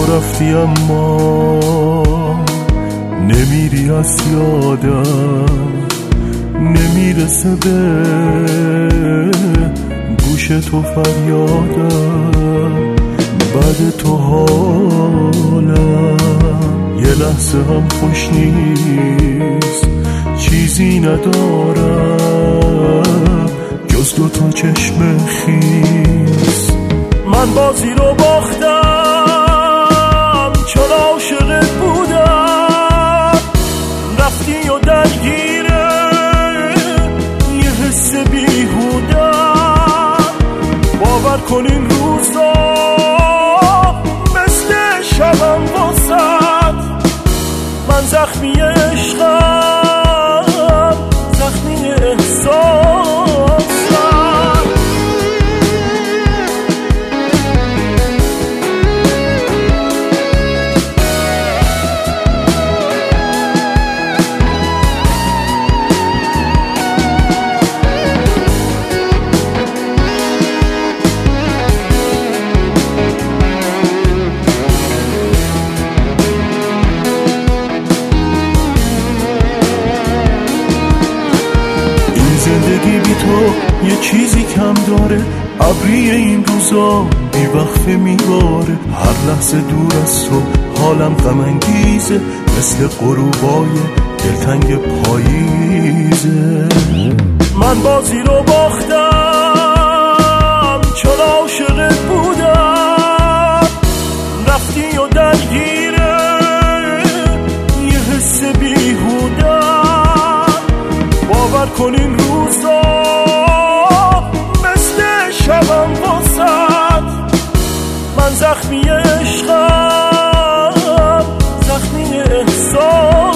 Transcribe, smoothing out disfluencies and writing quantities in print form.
رفتی اما نمیری از یادم، نمیرسه به گوش تو فریادم. بعد تو حالم یه لحظه هم خوش نیست، چیزی ندارم جز دو تا چشم خیس. من بازی رو باختم چون عاشقت بودم، رفتی و درگیره یه حس بیهودم. باور کن این روزا مثل شبم واسد، من زخمی عشقم، زخمی احساسم. زندگی بی تو یه چیزی کم داره، ابری این روزا بی وقفه میباره. هر لحظه دور از تو حالم غم انگیزه، مثل غروبای دلتنگ پاییزه. من بازی رو باختم چون عاشقت بودم، رفتی و درگیره یه حس بیهودم. باور کن این روزا مثل شبم واسد، من زخمی عشقم، زخمی احساس.